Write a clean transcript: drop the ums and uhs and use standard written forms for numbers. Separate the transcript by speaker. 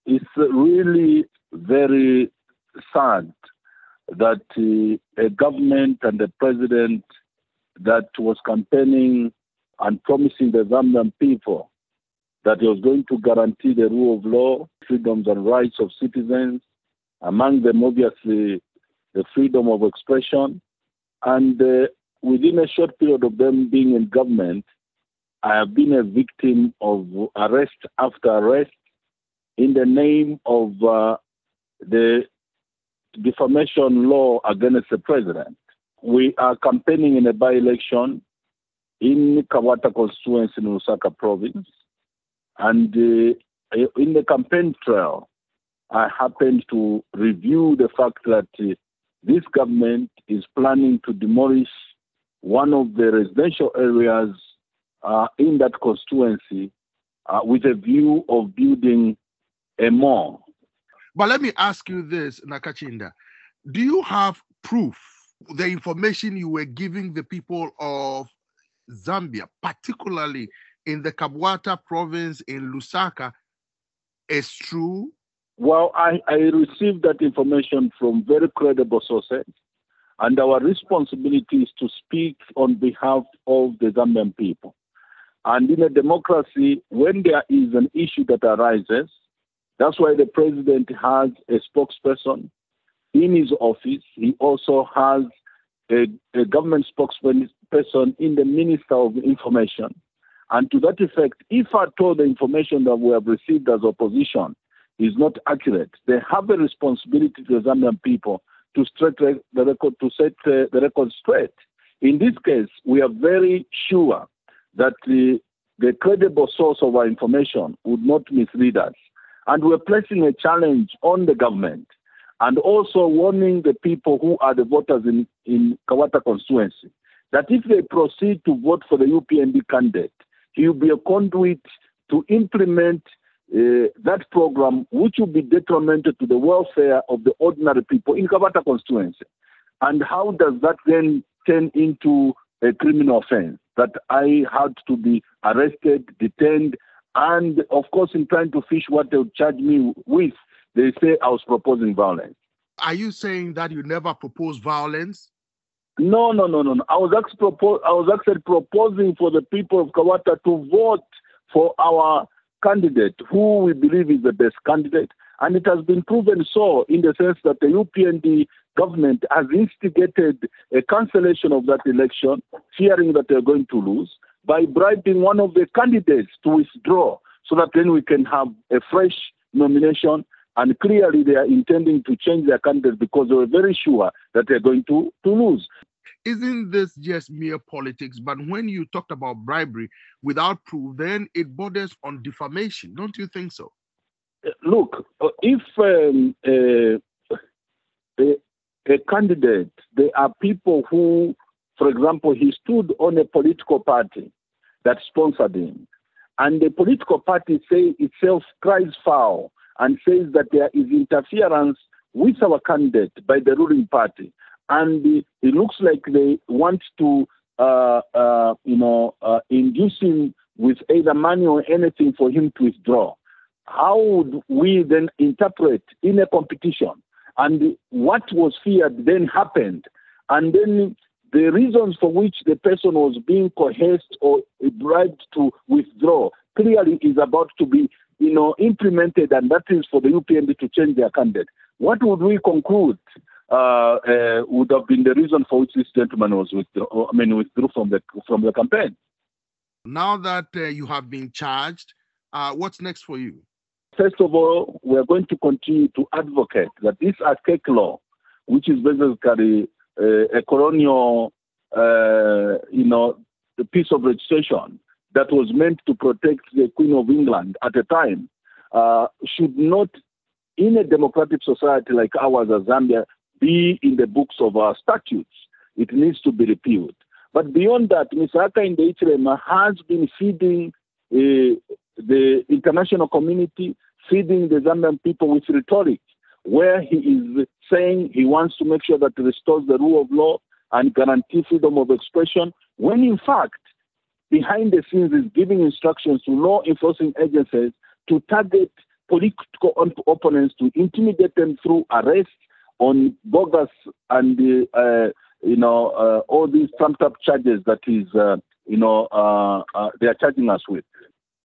Speaker 1: It's really very sad that a government and a president that was campaigning and promising the Zambian people that he was going to guarantee the rule of law, freedoms and rights of citizens, among them obviously the freedom of expression. And within a short period of them being in government, I have been a victim of arrest after arrest in the name of the defamation law against the president. We are campaigning in a by-election in Kabata constituency in Lusaka province. And in the campaign trail, I happened to review the fact that this government is planning to demolish one of the residential areas in that constituency with a view of building a mall.
Speaker 2: But let me ask you this, Nakachinda. Do you have proof the information you were giving the people of Zambia, particularly in the Kabwata province in Lusaka, is true?
Speaker 1: Well, I received that information from very credible sources, and our responsibility is to speak on behalf of the Zambian people. And in a democracy, when there is an issue that arises, that's why the president has a spokesperson in his office. He also has a government spokesperson in the Minister of Information. And to that effect, if at all the information that we have received as opposition is not accurate, they have a responsibility to the Zambian people to set the record straight. In this case, we are very sure that the credible source of our information would not mislead us. And we're placing a challenge on the government and also warning the people who are the voters in Kabwata constituency that if they proceed to vote for the UPND candidate, he will be a conduit to implement that program, which will be detrimental to the welfare of the ordinary people in Kabwata constituency. And how does that then turn into a criminal offense? That I had to be arrested, detained, and of course, in trying to fish what they would charge me with, they say I was proposing violence.
Speaker 2: Are you saying that you never proposed violence?
Speaker 1: No. I was actually proposing for the people of Kabwata to vote for our candidate, who we believe is the best candidate. And it has been proven so in the sense that the UPND government has instigated a cancellation of that election, fearing that they're going to lose, by bribing one of the candidates to withdraw so that then we can have a fresh nomination. And clearly they are intending to change their candidate because they were very sure that they're going to lose.
Speaker 2: Isn't this just mere politics? But when you talked about bribery without proof, then it borders on defamation. Don't you think so?
Speaker 1: Look, if a candidate, there are people who, for example, he stood on a political party that sponsored him, and the political party say itself cries foul and says that there is interference with our candidate by the ruling party, and it looks like they want to, induce him with either money or anything for him to withdraw. How would we then interpret in a competition? And what was feared then happened. And then the reasons for which the person was being coerced or bribed to withdraw clearly is about to be implemented, and that is for the UPND to change their candidate. What would we conclude would have been the reason for which this gentleman was withdrew from the campaign?
Speaker 2: Now that you have been charged, what's next for you?
Speaker 1: First of all, we are going to continue to advocate that this archaic law, which is basically a colonial, the piece of registration that was meant to protect the Queen of England at the time, should not, in a democratic society like ours as Zambia, be in the books of our statutes. It needs to be repealed. But beyond that, Mr. Hakainde Hichilema has been feeding the international community, feeding the Zambian people with rhetoric, where he is saying he wants to make sure that he restores the rule of law and guarantee freedom of expression, when in fact, behind the scenes is giving instructions to law enforcement agencies to target political opponents, to intimidate them through arrest on bogus and all these trumped up charges that is they are charging us with.